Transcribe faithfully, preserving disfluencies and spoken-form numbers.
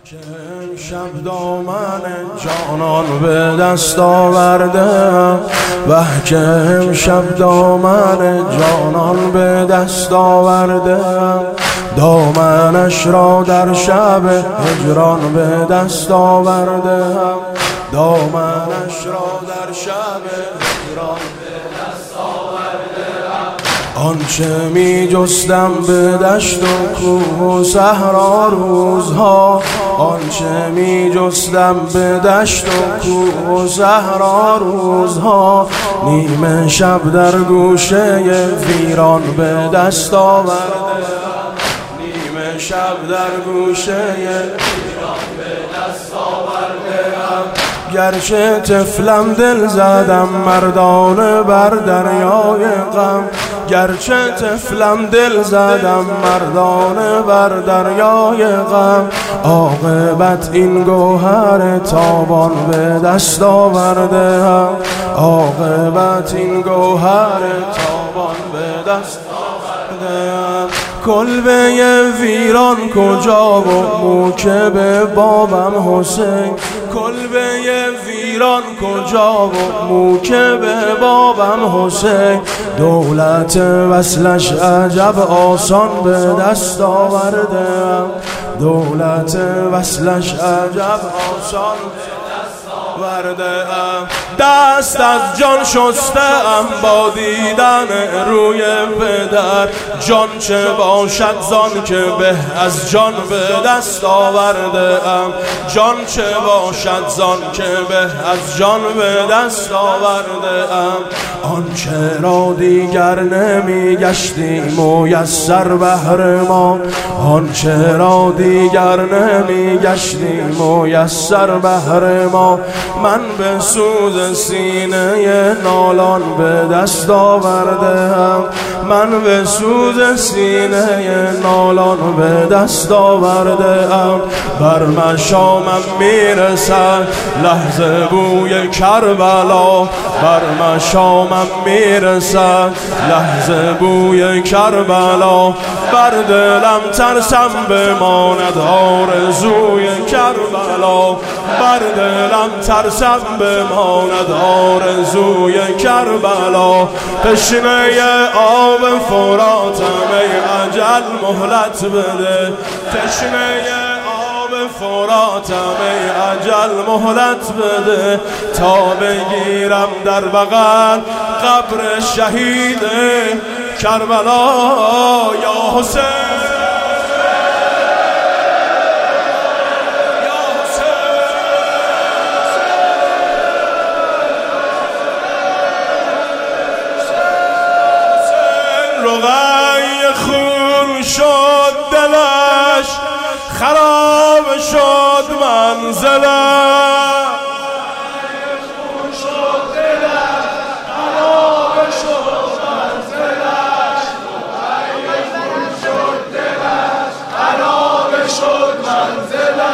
که امشب دامن جانان به دست آورده، و که امشب دامن جانان به دست آورده، دامنش را در شب هجران به دست آورده، دامنش را در شب هجران به دست آورده. آنچه می جستم به دشت و کوه و صحرا روزها، آنچه می جستم به دشت و کوه و صحرا روزها، نیمه شب در گوشه ویران به دست آورده، نیمه شب در گوشه ویران به دست آورده. گرچه طفلم دل زدم مردانه بر دریای غم، گرچه طفلم دل زدم مردانه بر دریای غم، عاقبت این گوهر تابان به دست آورده، عاقبت این گوهر تابان به دست آورده. کلبه ویران کجا و موکب بابم حسین، کلبه ویران کجا و موکب بابم حسین، دولت وصلش عجب آسان به دست آورده، دولت وصلش عجب آسان ورده. دست از جان شسته ام با دیدن روی پدر، جان چه باشد زان که به از جان به دست آورده ام، جان چه باشد زان که به از جان به دست آورده ام. آنچه را دیگر نمی گشتی میسر بهر ما، آنچه را دیگر نمی گشتی میسر بهر ما، من به سوز سینه نالان به دست آوردم، من به سوز سینه نالان به دست آوردم. بر مشامم میرسد لحظه بوی کربلا، بر مشامم میرسد لحظه بوی کربلا، بر دلم ترسم بماند آرزوی کربلا، بر دلم ترسم بماند آرزوی کربلا. تشنه آب فراتم ای اجل مهلت بده، تشنه آب فراتم ای اجل مهلت بده، تا بگیرم در بغل قبر شهید کربلا. یا حسین رقی خون شد دلش، خراب شد منزلش، خون شد دلش، خراب شد منزلش، رقی خون شد دلش، خراب شد منزلش.